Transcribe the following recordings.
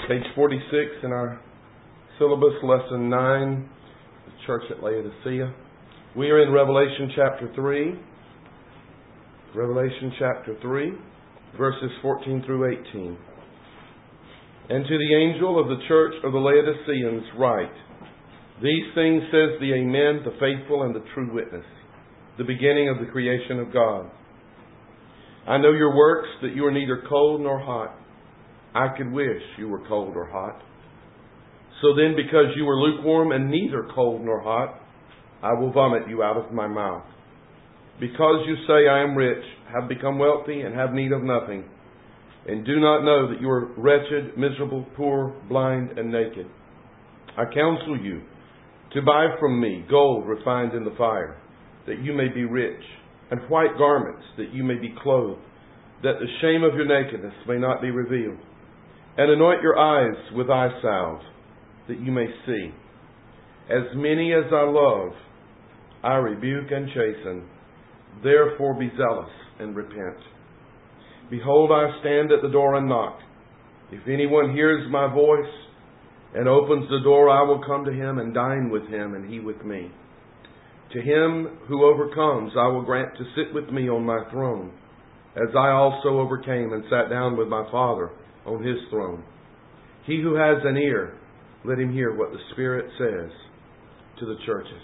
Page 46 in our syllabus, Lesson 9, the Church at Laodicea. We are in Revelation chapter 3. Revelation chapter 3, verses 14 through 18. And to the angel of the church of the Laodiceans write, These things says the Amen, the faithful and the true witness, the beginning of the creation of God. I know your works, that you are neither cold nor hot. I could wish you were cold or hot. So then, because you are lukewarm and neither cold nor hot, I will vomit you out of my mouth. Because you say, I am rich, have become wealthy, and have need of nothing, and do not know that you are wretched, miserable, poor, blind, and naked. I counsel you to buy from me gold refined in the fire, that you may be rich, and white garments, that you may be clothed, that the shame of your nakedness may not be revealed. And anoint your eyes with eye salve, that you may see. As many as I love, I rebuke and chasten. Therefore be zealous and repent. Behold, I stand at the door and knock. If anyone hears my voice and opens the door, I will come to him and dine with him, and he with me. To him who overcomes, I will grant to sit with me on my throne, as I also overcame and sat down with my Father on his throne. He who has an ear, let him hear what the Spirit says to the churches.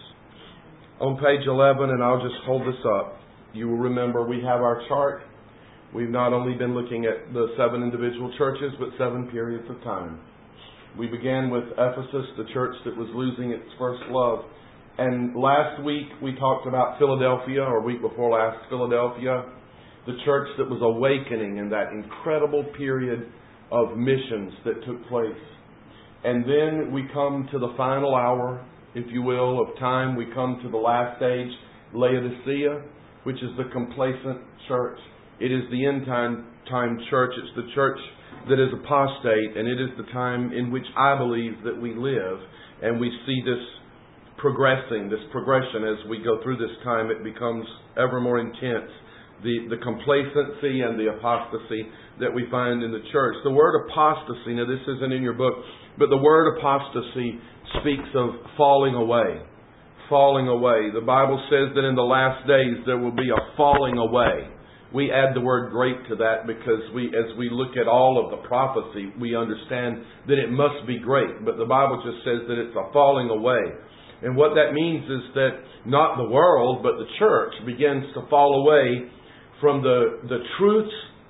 On page 11, and I'll just hold this up, you will remember we have our chart. We've not only been looking at the 7 individual churches, but 7 periods of time. We began with Ephesus, the church that was losing its first love. And last week we talked about Philadelphia, or week before last, Philadelphia, the church that was awakening in that incredible period of missions that took place. And then we come to the final hour, if you will, of time. We come to the last stage, Laodicea, which is the complacent church. It is the end time church. It's the church that is apostate, and it is the time in which I believe that we live. And we see this progression as we go through this time. It becomes ever more intense. The complacency and the apostasy that we find in the church. The word apostasy, now this isn't in your book, but the word apostasy speaks of falling away. Falling away. The Bible says that in the last days there will be a falling away. We add the word great to that because as we look at all of the prophecy, we understand that it must be great. But the Bible just says that it's a falling away. And what that means is that not the world, but the church begins to fall away from the truths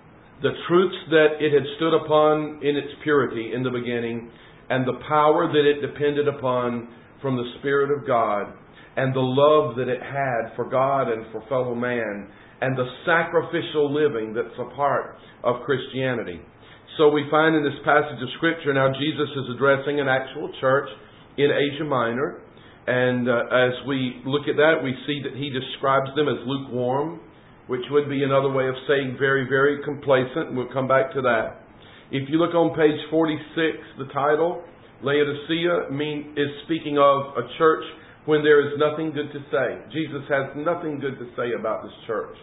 that it had stood upon in its purity in the beginning, and the power that it depended upon from the Spirit of God, and the love that it had for God and for fellow man, and the sacrificial living that's a part of Christianity. So we find in this passage of Scripture, now Jesus is addressing an actual church in Asia Minor, and as we look at that, we see that he describes them as lukewarm, which would be another way of saying very, very complacent. And we'll come back to that. If you look on page 46, the title, Laodicea, is speaking of a church when there is nothing good to say. Jesus has nothing good to say about this church.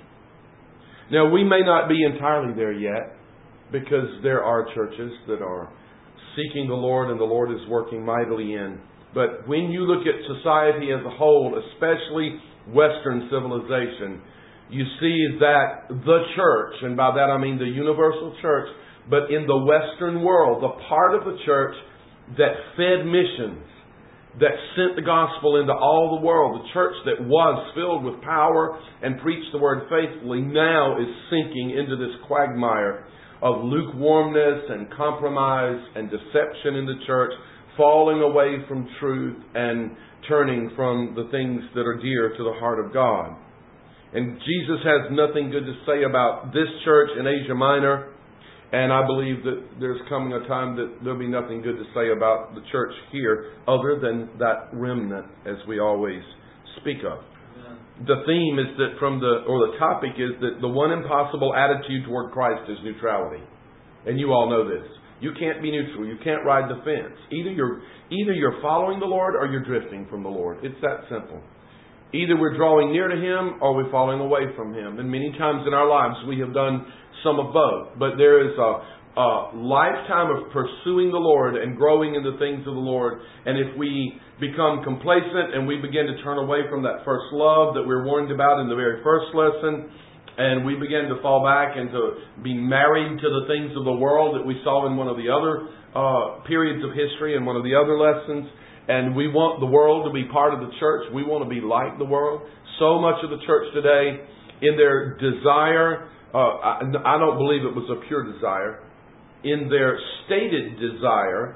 Now, we may not be entirely there yet, because there are churches that are seeking the Lord and the Lord is working mightily in. But when you look at society as a whole, especially Western civilization, you see that the church, and by that I mean the universal church, but in the Western world, the part of the church that fed missions, that sent the gospel into all the world, the church that was filled with power and preached the word faithfully, now is sinking into this quagmire of lukewarmness and compromise and deception in the church, falling away from truth and turning from the things that are dear to the heart of God. And Jesus has nothing good to say about this church in Asia Minor. And I believe that there's coming a time that there'll be nothing good to say about the church here other than that remnant, as we always speak of. Yeah. The theme is that the topic is that the one impossible attitude toward Christ is neutrality. And you all know this. You can't be neutral. You can't ride the fence. Either you're following the Lord or you're drifting from the Lord. It's that simple. Either we're drawing near to Him or we're falling away from Him. And many times in our lives we have done some of both. But there is a lifetime of pursuing the Lord and growing in the things of the Lord, and if we become complacent and we begin to turn away from that first love that we're warned about in the very first lesson, and we begin to fall back and to be married to the things of the world that we saw in one of the other periods of history and one of the other lessons, and we want the world to be part of the church, we want to be like the world. So much of the church today, in their desire, I don't believe it was a pure desire, in their stated desire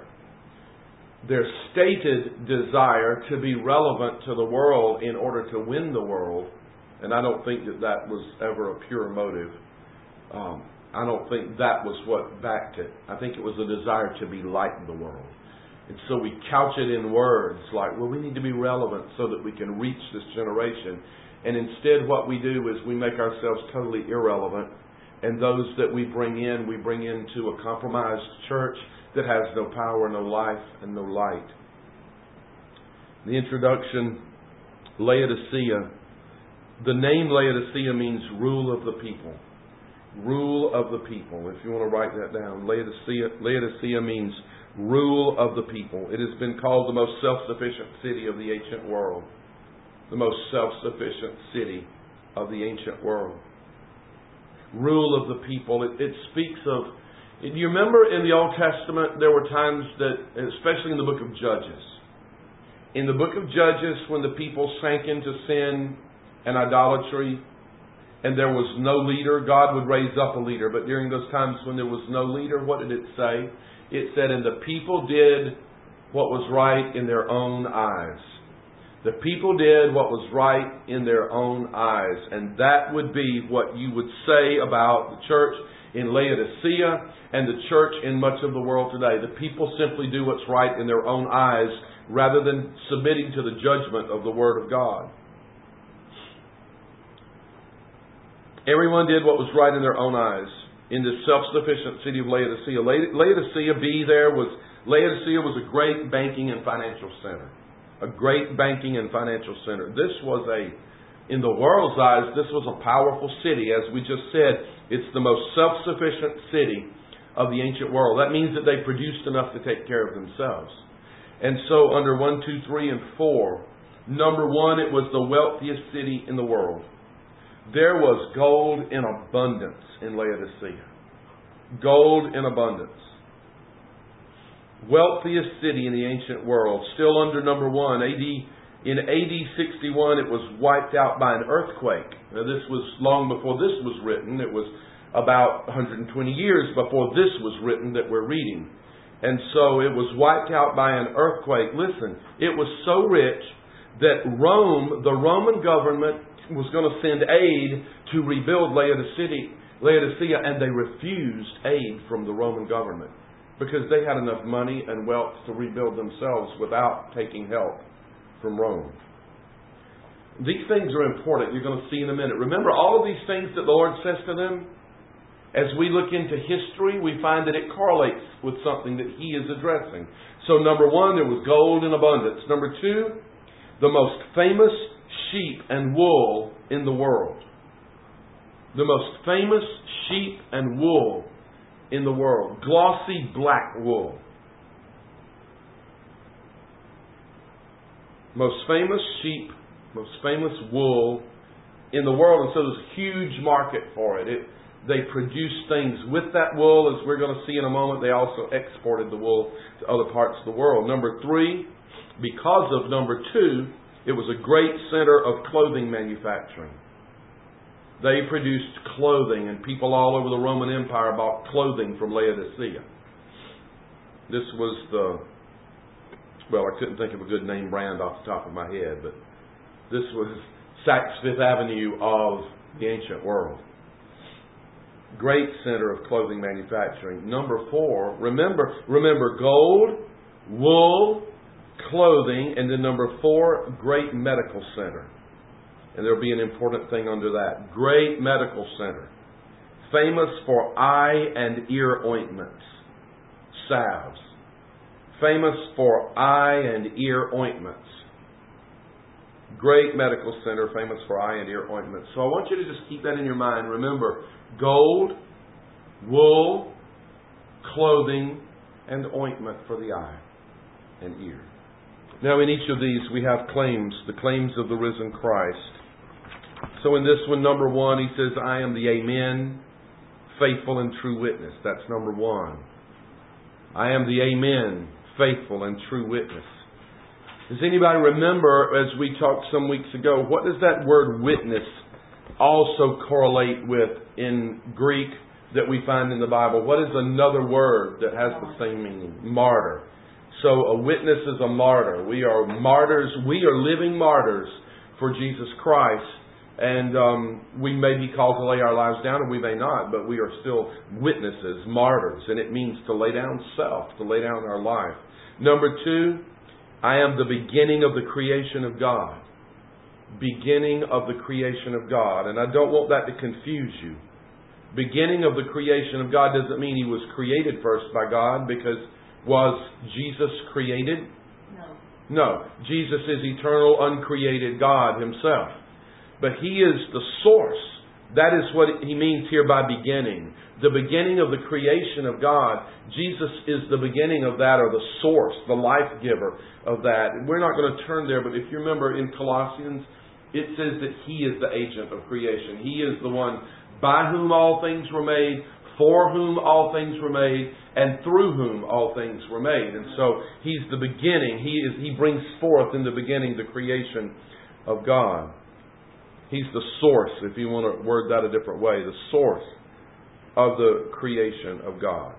to be relevant to the world in order to win the world. And I don't think that was ever a pure motive. I don't think that was what backed it. I think it was a desire to be like the world. And so we couch it in words like, well, we need to be relevant so that we can reach this generation. And instead what we do is we make ourselves totally irrelevant. And those that we bring into a compromised church that has no power, no life, and no light. The introduction, Laodicea. The name Laodicea means rule of the people. Rule of the people. If you want to write that down. Laodicea means rule of the people. It has been called the most self-sufficient city of the ancient world. The most self-sufficient city of the ancient world. Rule of the people. It speaks of... You remember in the Old Testament there were times that, especially in the book of Judges. In the book of Judges, when the people sank into sin and idolatry, and there was no leader, God would raise up a leader. But during those times when there was no leader, what did it say? It said, and the people did what was right in their own eyes. The people did what was right in their own eyes. And that would be what you would say about the church in Laodicea and the church in much of the world today. The people simply do what's right in their own eyes rather than submitting to the judgment of the Word of God. Everyone did what was right in their own eyes in this self-sufficient city of Laodicea. Laodicea was a great banking and financial center. A great banking and financial center. This was in the world's eyes, this was a powerful city. As we just said, it's the most self-sufficient city of the ancient world. That means that they produced enough to take care of themselves. And so under 1, 2, 3, and 4, number 1, it was the wealthiest city in the world. There was gold in abundance in Laodicea. Gold in abundance. Wealthiest city in the ancient world. Still under number 1. In AD 61, it was wiped out by an earthquake. Now, this was long before this was written. It was about 120 years before this was written that we're reading. And so it was wiped out by an earthquake. Listen, it was so rich that Rome, the Roman government, was going to send aid to rebuild Laodicea, and they refused aid from the Roman government because they had enough money and wealth to rebuild themselves without taking help from Rome. These things are important. You're going to see in a minute. Remember all of these things that the Lord says to them? As we look into history, we find that it correlates with something that He is addressing. So number 1, there was gold in abundance. Number 2, the most famous sheep and wool in the world. The most famous sheep and wool in the world. Glossy black wool. Most famous sheep, most famous wool in the world. And so there's a huge market for it. They produced things with that wool, as we're going to see in a moment. They also exported the wool to other parts of the world. Number 3, because of number 2, it was a great center of clothing manufacturing. They produced clothing, and people all over the Roman Empire bought clothing from Laodicea. This was I couldn't think of a good name brand off the top of my head, but this was Saks Fifth Avenue of the ancient world. Great center of clothing manufacturing. Number 4, remember gold, wool, clothing, and then number 4, great medical center. And there'll be an important thing under that. Great medical center. Famous for eye and ear ointments. Salves. Famous for eye and ear ointments. Great medical center, famous for eye and ear ointments. So I want you to just keep that in your mind. Remember, gold, wool, clothing, and ointment for the eye and ear. Now in each of these we have claims, the claims of the risen Christ. So in this one, number one, he says, I am the Amen, faithful and true witness. That's number one. I am the Amen, faithful and true witness. Does anybody remember, as we talked some weeks ago, what does that word witness also correlate with in Greek that we find in the Bible? What is another word that has the same meaning? Martyr. So a witness is a martyr. We are martyrs. We are living martyrs for Jesus Christ. And we may be called to lay our lives down, or we may not, but we are still witnesses, martyrs. And it means to lay down self, to lay down our life. Number two, I am the beginning of the creation of God. Beginning of the creation of God. And I don't want that to confuse you. Beginning of the creation of God doesn't mean He was created first by God, because was Jesus created? No. Jesus is eternal, uncreated God Himself. But He is the source. That is what He means here by beginning. The beginning of the creation of God. Jesus is the beginning of that, or the source, the life giver of that. And we're not going to turn there, but if you remember in Colossians, it says that He is the agent of creation. He is the one by whom all things were made, for whom all things were made, and through whom all things were made. And so He's the beginning. He brings forth in the beginning the creation of God. He's the source, if you want to word that a different way, the source of the creation of God.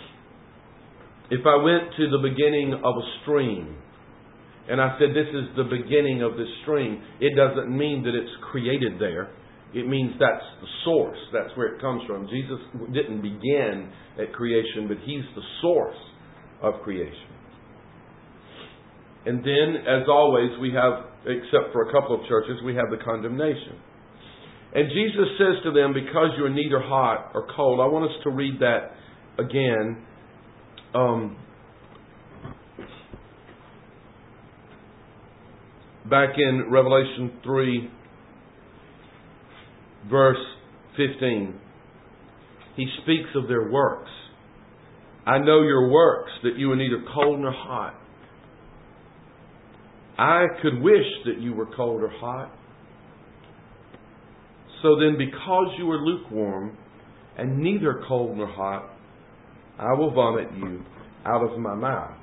If I went to the beginning of a stream, and I said this is the beginning of this stream, it doesn't mean that it's created there. It means that's the source. That's where it comes from. Jesus didn't begin at creation, but He's the source of creation. And then, as always, we have, except for a couple of churches, we have the condemnation. And Jesus says to them, because you are neither hot or cold. I want us to read that again. Back in Revelation 3, verse 15. He speaks of their works. I know your works, that you are neither cold nor hot. I could wish that you were cold or hot. So then, because you are lukewarm and neither cold nor hot, I will vomit you out of my mouth.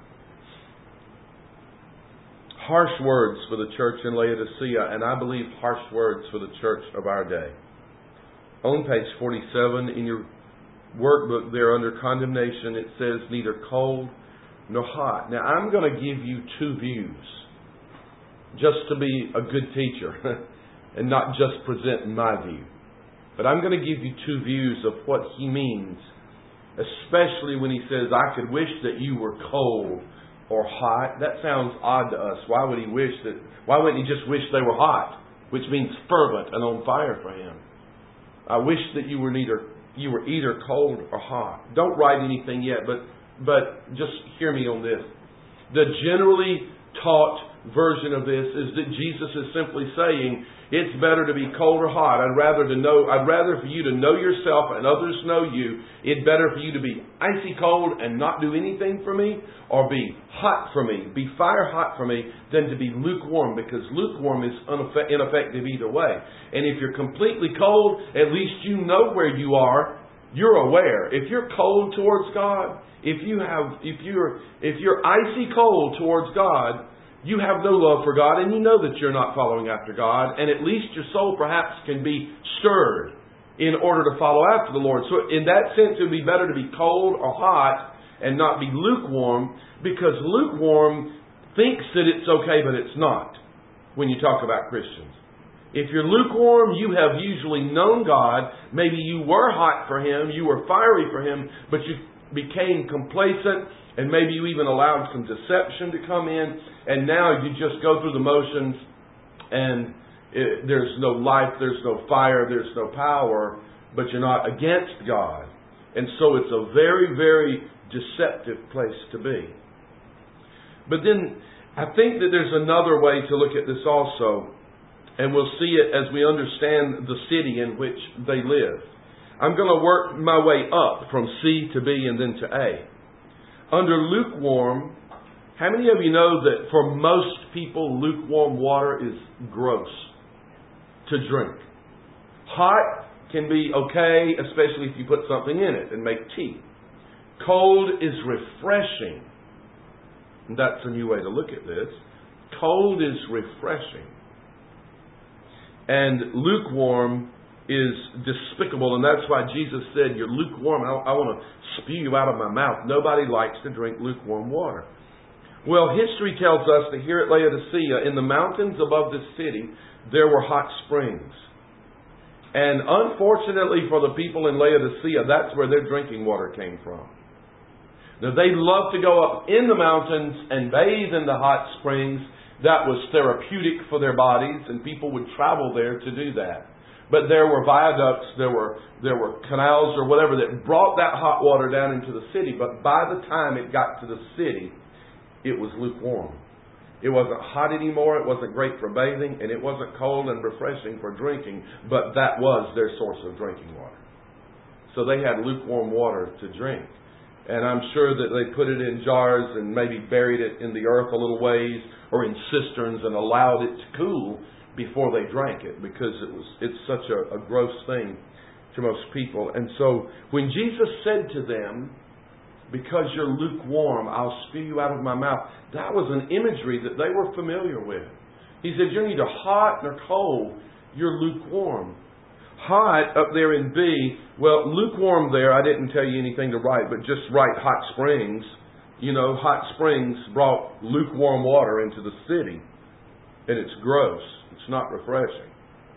Harsh words for the church in Laodicea, and I believe harsh words for the church of our day. On page 47 in your workbook there under condemnation, it says neither cold nor hot. Now I'm going to give you two views, just to be a good teacher and not just present my view. But I'm going to give you two views of what he means, especially when he says, I could wish that you were cold or hot. That sounds odd to us. Why would he wish that? Why wouldn't he just wish they were hot, which means fervent and on fire for him? I wish that you were either cold or hot. Don't write anything yet, but just hear me on this. The generally taught version of this is that Jesus is simply saying it's better to be cold or hot. I'd rather for you to know yourself and others know you. It's better for you to be icy cold and not do anything for me, or be hot for me, be fire hot for me, than to be lukewarm, because lukewarm is ineffective either way. And if you're completely cold, at least you know where you are. You're aware. If you're cold towards God, if you're icy cold towards God, you have no love for God, and you know that you're not following after God, and at least your soul perhaps can be stirred in order to follow after the Lord. So in that sense, it would be better to be cold or hot and not be lukewarm, because lukewarm thinks that it's okay, but it's not when you talk about Christians. If you're lukewarm, you have usually known God. Maybe you were hot for Him, you were fiery for Him, but you became complacent, and maybe you even allowed some deception to come in, and now you just go through the motions, and there's no life, there's no fire, there's no power, but you're not against God. And so it's a very, very deceptive place to be. But then I think that there's another way to look at this also, and we'll see it as we understand the city in which they live. I'm going to work my way up from C to B and then to A. Under lukewarm, how many of you know that for most people, lukewarm water is gross to drink? Hot can be okay, especially if you put something in it and make tea. Cold is refreshing. And that's a new way to look at this. Cold is refreshing. And lukewarm is despicable, and that's why Jesus said, you're lukewarm. I want to spew you out of my mouth. Nobody likes to drink lukewarm water. Well, history tells us that here at Laodicea, in the mountains above the city, there were hot springs. And unfortunately for the people in Laodicea, that's where their drinking water came from. Now, they loved to go up in the mountains and bathe in the hot springs. That was therapeutic for their bodies, and people would travel there to do that. But there were viaducts, there were canals or whatever that brought that hot water down into the city. But by the time it got to the city, it was lukewarm. It wasn't hot anymore, it wasn't great for bathing, and it wasn't cold and refreshing for drinking, but that was their source of drinking water. So they had lukewarm water to drink. And I'm sure that they put it in jars and maybe buried it in the earth a little ways or in cisterns and allowed it to cool before they drank it, because it's such a gross thing to most people. And so when Jesus said to them, because you're lukewarm, I'll spew you out of my mouth, that was an imagery that they were familiar with. He said, you're neither hot nor cold, you're lukewarm. Hot up there in B, well, lukewarm there, I didn't tell you anything to write, but just write hot springs. You know, hot springs brought lukewarm water into the city, and it's gross. It's not refreshing.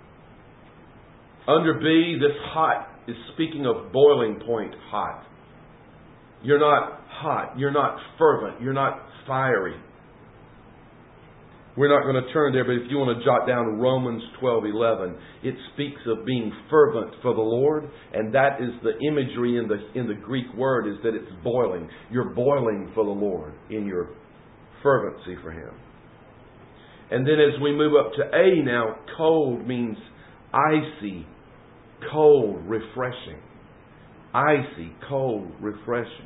Under B, this hot is speaking of boiling point hot. You're not hot. You're not fervent. You're not fiery. We're not going to turn there, but if you want to jot down Romans 12:11, it speaks of being fervent for the Lord, and that is the imagery in the Greek word, is that it's boiling. You're boiling for the Lord in your fervency for Him. And then as we move up to A now, cold means icy, cold, refreshing. Icy, cold, refreshing.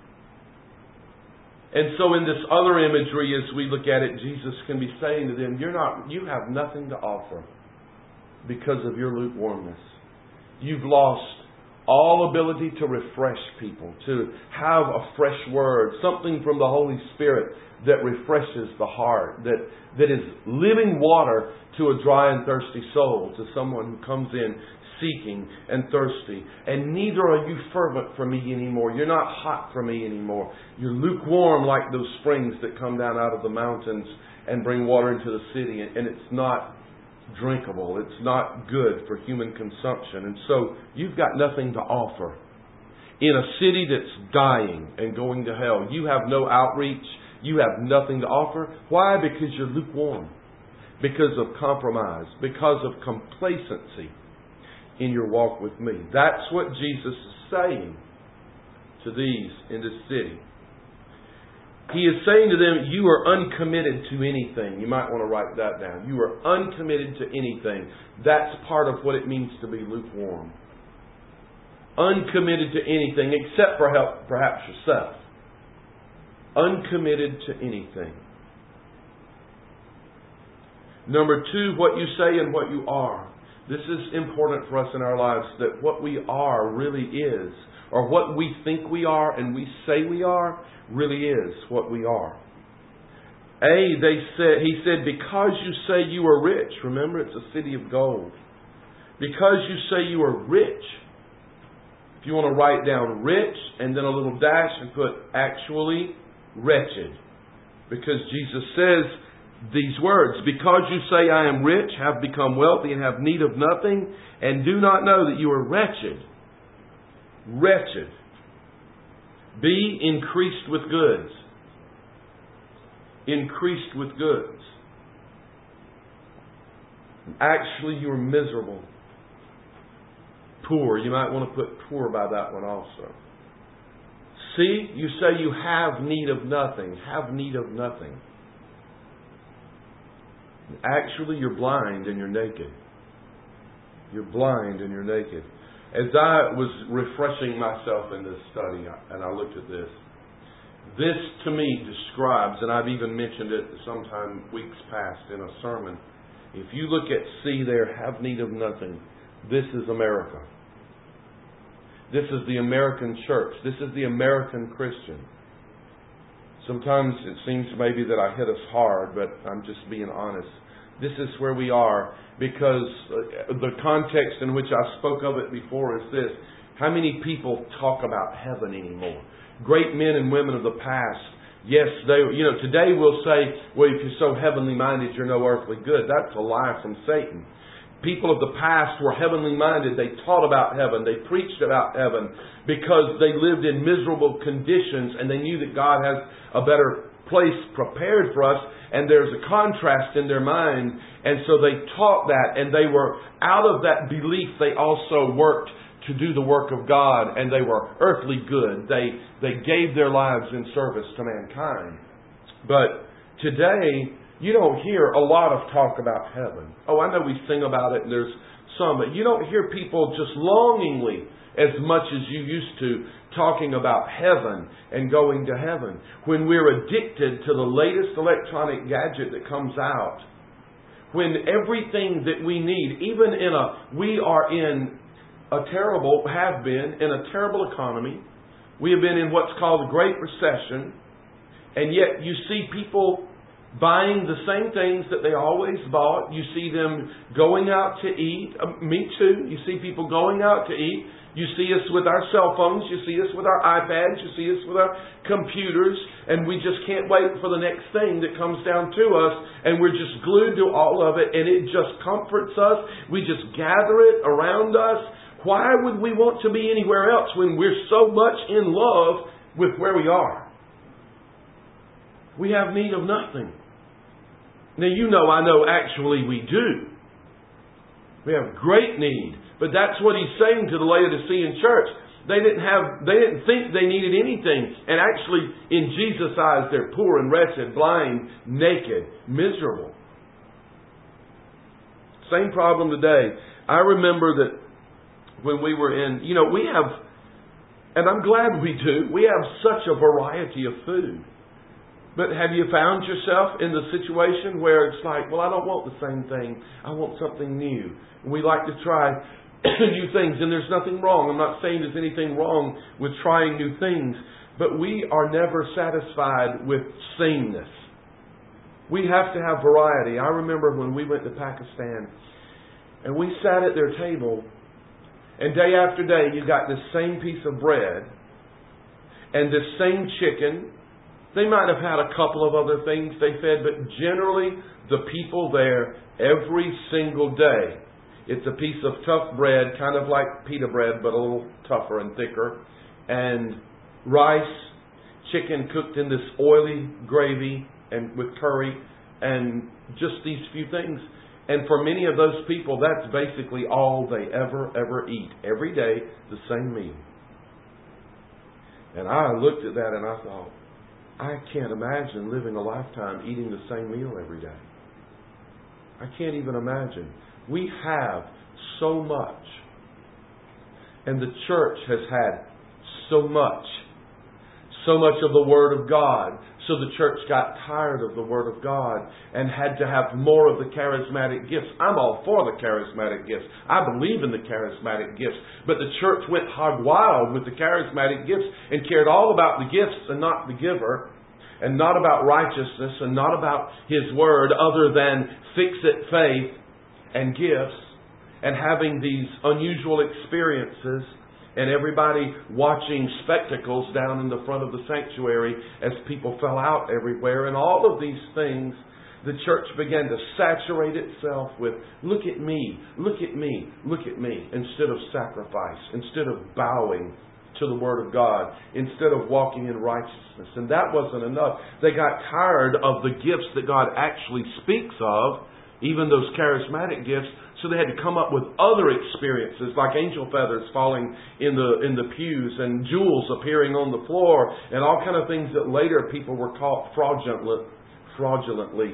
And so in this other imagery, as we look at it, Jesus can be saying to them, you have nothing to offer because of your lukewarmness. You've lost all ability to refresh people, to have a fresh word, something from the Holy Spirit that refreshes the heart, that is living water to a dry and thirsty soul, to someone who comes in seeking and thirsty. And neither are you fervent for me anymore. You're not hot for me anymore. You're lukewarm like those springs that come down out of the mountains and bring water into the city. And it's not drinkable. It's not good for human consumption. And so you've got nothing to offer. In a city that's dying and going to hell, you have no outreach. You have nothing to offer. Why? Because you're lukewarm. Because of compromise. Because of complacency in your walk with me. That's what Jesus is saying to these in this city. He is saying to them, you are uncommitted to anything. You might want to write that down. You are uncommitted to anything. That's part of what it means to be lukewarm. Uncommitted to anything except for perhaps yourself. Uncommitted to anything. Number 2, what you say and what you are. This is important for us in our lives, that what we are really is, or what we think we are and we say we are, really is what we are. He said, because you say you are rich, remember it's a city of gold. Because you say you are rich, if you want to write down rich and then a little dash and put actually wretched. Because Jesus says these words, because you say I am rich, have become wealthy, and have need of nothing, and do not know that you are wretched. Wretched. Be increased with goods. Increased with goods. Actually, you are miserable. Poor. You might want to put poor by that one also. See, you say you have need of nothing. Have need of nothing. Actually, you're blind and you're naked. You're blind and you're naked. As I was refreshing myself in this study, and I looked at this, this to me describes, and I've even mentioned it sometime weeks past in a sermon, if you look at see there, have need of nothing, this is America. This is the American church. This is the American Christian. Sometimes it seems maybe that I hit us hard, but I'm just being honest. This is where we are because the context in which I spoke of it before is this. How many people talk about heaven anymore? Great men and women of the past, yes, today we'll say, well, if you're so heavenly minded, you're no earthly good. That's a lie from Satan. People of the past were heavenly minded. They taught about heaven. They preached about heaven because they lived in miserable conditions and they knew that God has a better place prepared for us, and there's a contrast in their mind, and so they taught that, and they were out of that belief. They also worked to do the work of God, and they were earthly good. They gave their lives in service to mankind. But today, you don't hear a lot of talk about heaven. Oh, I know we sing about it, and there's some, but you don't hear people just longingly as much as you used to talking about heaven and going to heaven. When we're addicted to the latest electronic gadget that comes out, when everything that we need, we are in have been in a terrible economy. We have been in what's called the Great Recession, and yet you see people buying the same things that they always bought. You see them going out to eat. Me too. You see people going out to eat. You see us with our cell phones. You see us with our iPads. You see us with our computers. And we just can't wait for the next thing that comes down to us. And we're just glued to all of it. And it just comforts us. We just gather it around us. Why would we want to be anywhere else when we're so much in love with where we are? We have need of nothing. Now, I know actually we do. We have great need. But that's what he's saying to the Laodicean church. They didn't think they needed anything. And actually, in Jesus' eyes, they're poor and wretched, blind, naked, miserable. Same problem today. I remember that when we were in, we have, and I'm glad we do, we have such a variety of food. But have you found yourself in the situation where it's like, well, I don't want the same thing. I want something new. We like to try new things, and there's nothing wrong. I'm not saying there's anything wrong with trying new things, but we are never satisfied with sameness. We have to have variety. I remember when we went to Pakistan, and we sat at their table, and day after day you got this same piece of bread, and this same chicken. They might have had a couple of other things they fed, but generally the people there, every single day, it's a piece of tough bread, kind of like pita bread, but a little tougher and thicker, and rice, chicken cooked in this oily gravy and with curry, and just these few things. And for many of those people, that's basically all they ever eat. Every day, the same meal. And I looked at that and I thought, I can't imagine living a lifetime eating the same meal every day. I can't even imagine. We have so much. And the church has had so much. So much of the Word of God. So the church got tired of the Word of God and had to have more of the charismatic gifts. I'm all for the charismatic gifts. I believe in the charismatic gifts. But the church went hog wild with the charismatic gifts and cared all about the gifts and not the giver, and not about righteousness and not about His Word, other than fix-it faith and gifts and having these unusual experiences, and everybody watching spectacles down in the front of the sanctuary as people fell out everywhere. And all of these things, the church began to saturate itself with, look at me, look at me, look at me, instead of sacrifice, instead of bowing to the Word of God, instead of walking in righteousness. And that wasn't enough. They got tired of the gifts that God actually speaks of, even those charismatic gifts. So they had to come up with other experiences, like angel feathers falling in the pews and jewels appearing on the floor and all kind of things that later people were caught fraudulently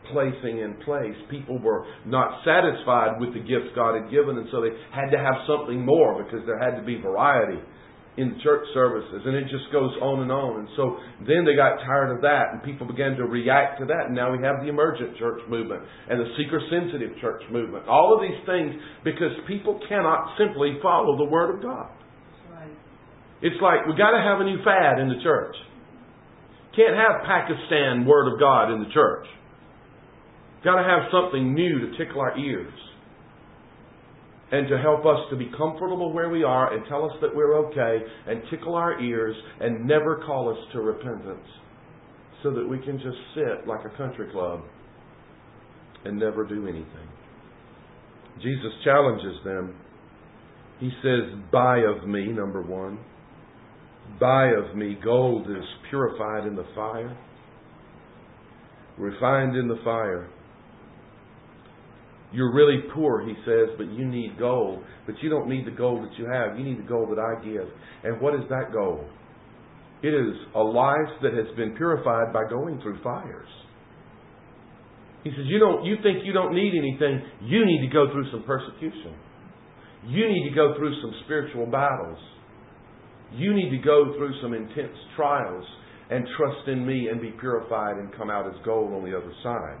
placing in place. People were not satisfied with the gifts God had given, and so they had to have something more because there had to be variety in the church services. And it just goes on and on. And so then they got tired of that, and people began to react to that. And now we have the emergent church movement and the seeker-sensitive church movement. All of these things because people cannot simply follow the Word of God. Right. It's like we got to have a new fad in the church. Can't have Pakistan Word of God in the church. Got to have something new to tickle our ears and to help us to be comfortable where we are and tell us that we're okay and tickle our ears and never call us to repentance so that we can just sit like a country club and never do anything. Jesus challenges them. He says, buy of me, number one. Buy of me. Gold is purified in the fire, refined in the fire. You're really poor, he says, but you need gold. But you don't need the gold that you have. You need the gold that I give. And what is that gold? It is a life that has been purified by going through fires. He says, you think you don't need anything. You need to go through some persecution. You need to go through some spiritual battles. You need to go through some intense trials and trust in me and be purified and come out as gold on the other side.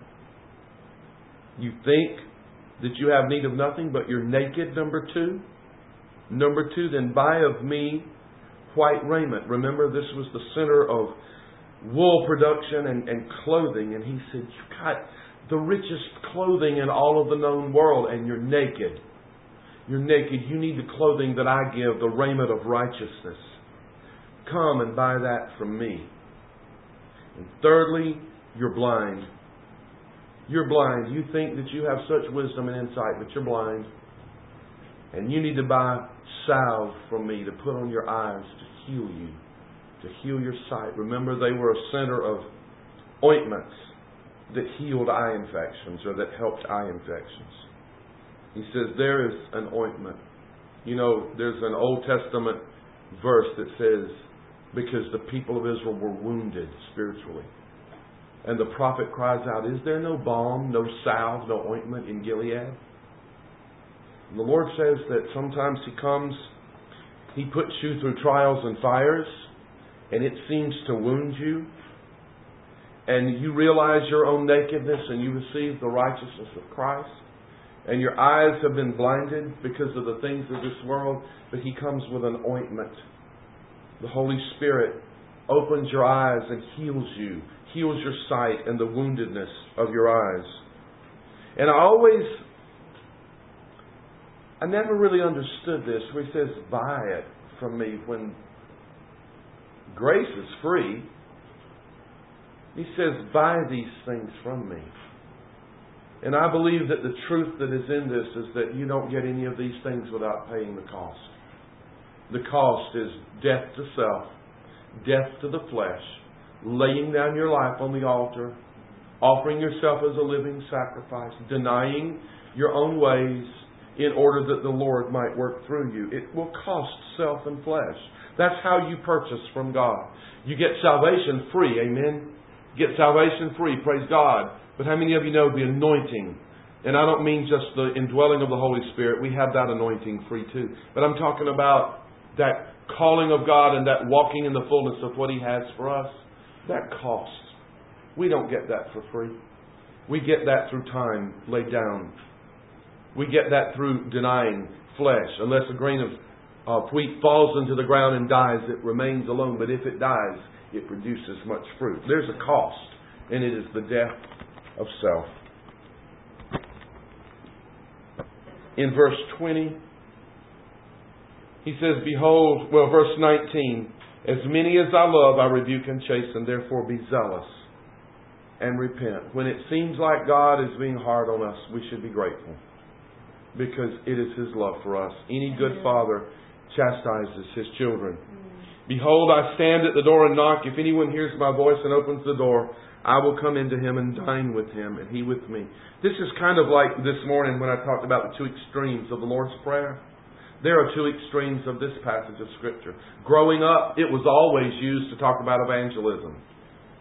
You think that you have need of nothing, but you're naked, number two. Number two, then buy of me white raiment. Remember, this was the center of wool production and clothing. And he said, you've got the richest clothing in all of the known world, and you're naked. You're naked. You need the clothing that I give, the raiment of righteousness. Come and buy that from me. And thirdly, you're blind. You're blind. You think that you have such wisdom and insight, but you're blind. And you need to buy salve from me to put on your eyes to heal you, to heal your sight. Remember, they were a center of ointments that healed eye infections or that helped eye infections. He says there is an ointment. You know, there's an Old Testament verse that says, because the people of Israel were wounded spiritually. And the prophet cries out, is there no balm, no salve, no ointment in Gilead? And the Lord says that sometimes He comes, He puts you through trials and fires, and it seems to wound you. And you realize your own nakedness, and you receive the righteousness of Christ. And your eyes have been blinded because of the things of this world, but He comes with an ointment. The Holy Spirit opens your eyes and heals you, heals your sight and the woundedness of your eyes. And I never really understood this, where He says, buy it from me, when grace is free. He says, buy these things from me. And I believe that the truth that is in this is that you don't get any of these things without paying the cost. The cost is death to self, death to the flesh, laying down your life on the altar, offering yourself as a living sacrifice, denying your own ways in order that the Lord might work through you. It will cost self and flesh. That's how you purchase from God. You get salvation free, amen? You get salvation free, praise God. But how many of you know the anointing? And I don't mean just the indwelling of the Holy Spirit. We have that anointing free too. But I'm talking about that calling of God and that walking in the fullness of what He has for us. That costs. We don't get that for free. We get that through time laid down. We get that through denying flesh. Unless a grain of wheat falls into the ground and dies, it remains alone. But if it dies, it produces much fruit. There's a cost, and it is the death of self. In verse 20, he says, behold, verse 19, as many as I love, I rebuke and chasten, therefore be zealous and repent. When it seems like God is being hard on us, we should be grateful, because it is His love for us. Any good father chastises his children. Behold, I stand at the door and knock. If anyone hears my voice and opens the door, I will come into him and dine with him, and he with me. This is kind of like this morning when I talked about the two extremes of the Lord's Prayer. There are two extremes of this passage of Scripture. Growing up, it was always used to talk about evangelism.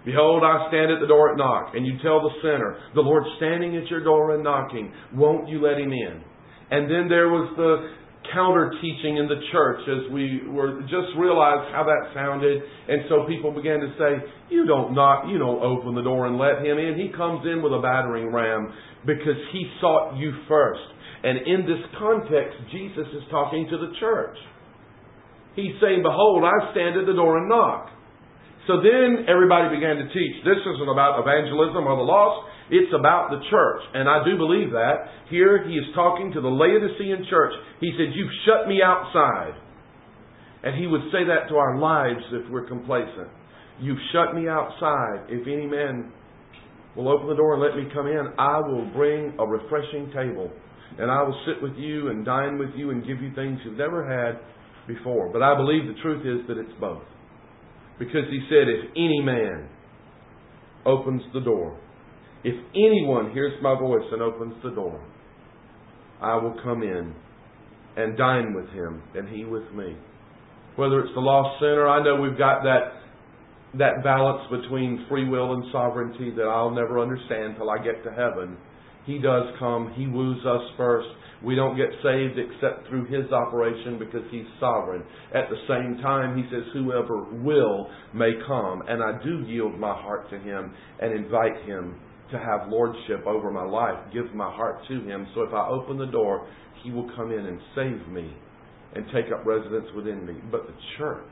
Behold, I stand at the door and knock. And you tell the sinner, the Lord's standing at your door and knocking. Won't you let Him in? And then there was the counter teaching in the church as we were just realized how that sounded. And so people began to say, you don't knock, you don't open the door and let Him in. He comes in with a battering ram because He sought you first. And in this context, Jesus is talking to the church. He's saying, behold, I stand at the door and knock. So then everybody began to teach, this isn't about evangelism or the lost, it's about the church. And I do believe that. Here he is talking to the Laodicean church. He said, you've shut me outside. And he would say that to our lives if we're complacent. You've shut me outside. If any man will open the door and let me come in, I will bring a refreshing table. And I will sit with you and dine with you and give you things you've never had before. But I believe the truth is that it's both. Because he said, if any man opens the door, if anyone hears my voice and opens the door, I will come in and dine with him and he with me. Whether it's the lost sinner, I know we've got that balance between free will and sovereignty that I'll never understand till I get to heaven. He does come. He woos us first. We don't get saved except through His operation because He's sovereign. At the same time, He says, whoever will may come. And I do yield my heart to Him and invite Him to have lordship over my life. Give my heart to Him. So if I open the door, He will come in and save me and take up residence within me. But the church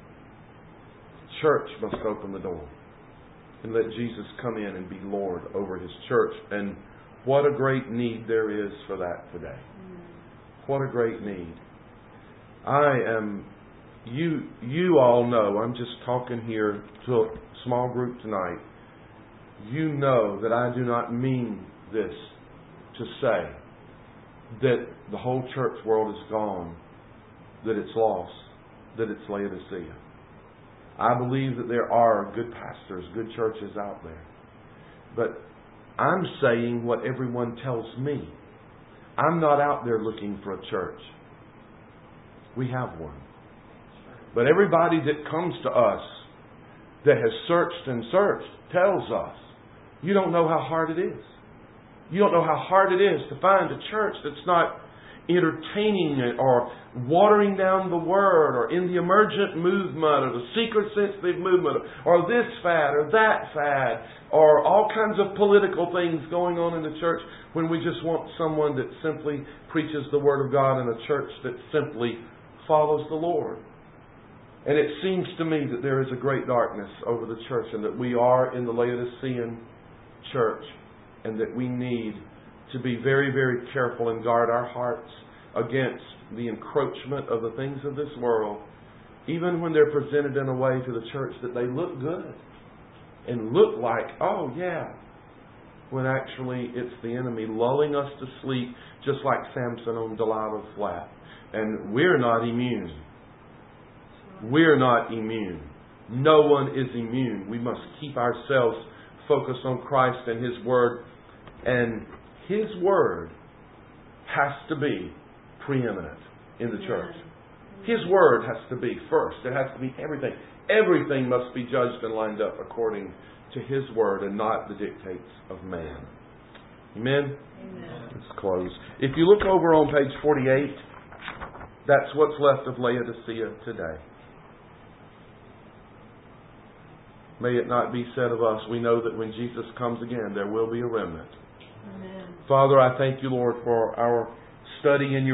must open the door and let Jesus come in and be Lord over His church. And what a great need there is for that today. What a great need. You all know, I'm just talking here to a small group tonight. You know that I do not mean this to say that the whole church world is gone, that it's lost, that it's Laodicea. I believe that there are good pastors, good churches out there. But I'm saying what everyone tells me. I'm not out there looking for a church. We have one. But everybody that comes to us that has searched and searched tells us, you don't know how hard it is. You don't know how hard it is to find a church that's not entertaining it or watering down the Word or in the emergent movement or the secret sensitive movement or this fad or that fad or all kinds of political things going on in the church when we just want someone that simply preaches the Word of God and a church that simply follows the Lord. And it seems to me that there is a great darkness over the church and that we are in the Laodicean church and that we need to be very, very careful and guard our hearts against the encroachment of the things of this world, even when they're presented in a way to the church that they look good and look like, oh yeah, when actually it's the enemy lulling us to sleep just like Samson on Delilah's lap. And we're not immune. We're not immune. No one is immune. We must keep ourselves focused on Christ and His Word. And His Word has to be preeminent in the church. His Word has to be first. It has to be everything. Everything must be judged and lined up according to His Word and not the dictates of man. Amen? Amen. Let's close. If you look over on page 48, that's what's left of Laodicea today. May it not be said of us, we know that when Jesus comes again, there will be a remnant. Amen. Father, I thank You, Lord, for our study in Your